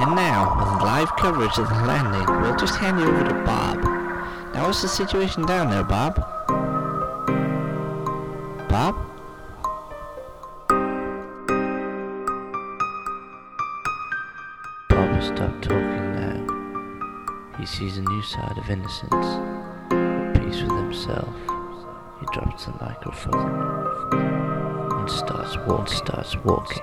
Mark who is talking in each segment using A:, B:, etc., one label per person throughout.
A: And now, with live coverage of the landing, we'll just hand you over to Bob. Now, what's the situation down there, Bob? Bob? Bob has stopped talking now. He sees a new side of innocence. At peace with himself, he drops the microphone and starts walking.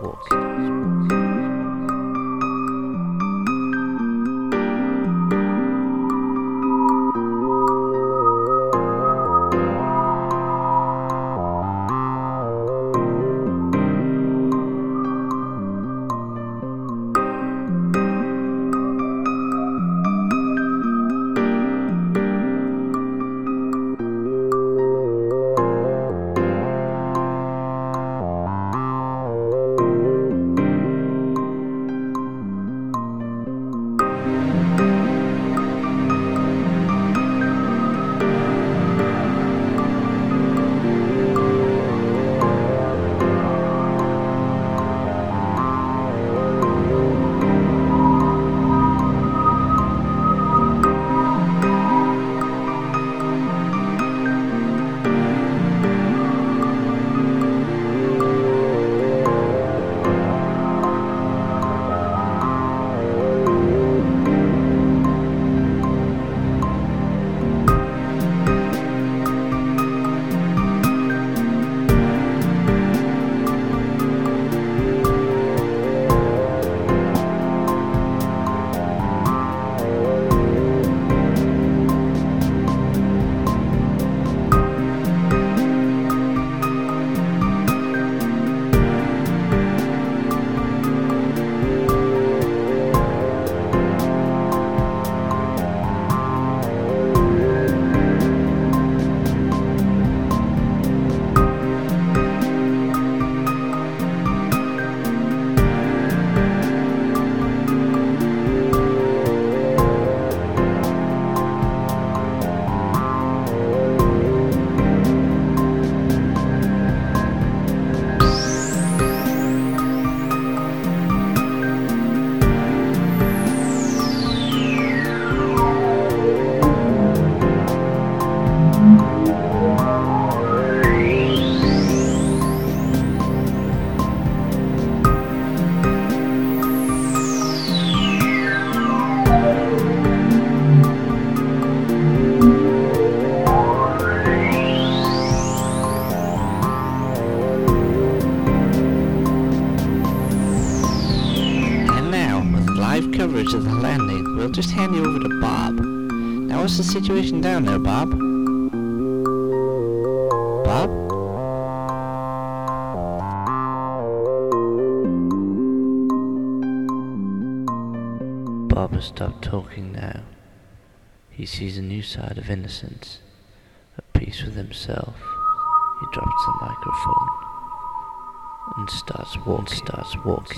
A: Coverage of the landing, we'll just hand you over to Bob. Now, what's the situation down there, Bob? Bob? Bob has stopped talking now. He sees a new side of innocence. At peace with himself, he drops the microphone and starts walking.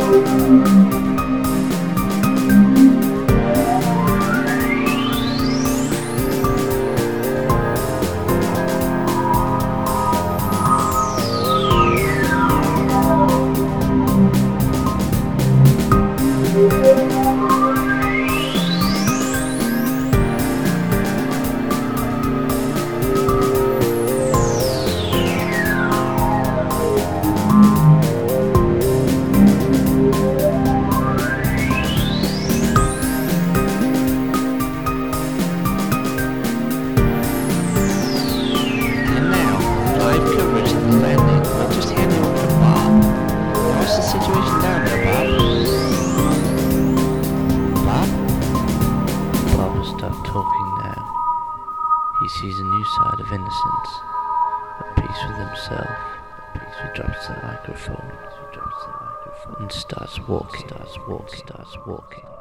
A: Stop talking now. He sees a new side of innocence, at peace with himself. He drops the microphone and starts walking.